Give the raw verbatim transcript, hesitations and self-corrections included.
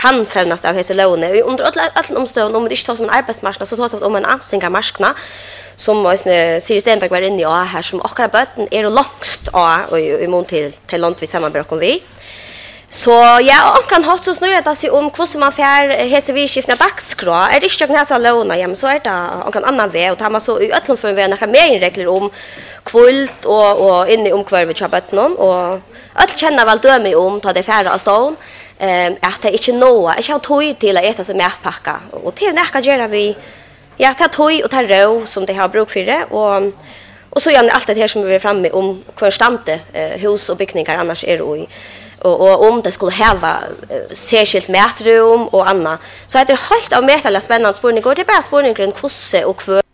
kan fevnast av hese låne. Under alla omstånd, om det inte tar som en arbetsmarknad, så tar det om en anstängarmarknad, som Siri Stenberg var inne i här, som akkurat bøten er långst av, i mån till, till land vi samarbetar vi. Så ja, akkurat har så snöjat sig om hur man får hese vidskiftna dagskrå. Är det inte näsa låna hem, så är det akkurat annan väg. Och tar man så i ötlund för en några mer regler om kvult och, och inne i omkvarvet till bøten. Och öll känner väl döme om ta det färre av stån. Um, att det inte nå, jag har tog till att äta som mätpacka och till näka gör vi ja ta tog och ta rå som det har bruk för det och och så gör allt det här som vi är framme om konstante uh, hus och byggningar annars är det och, och om det skulle ha uh, särskilt mätrum och annat så är det helt av mätala spännande spårning och det är bara spårning runt kosse och kvör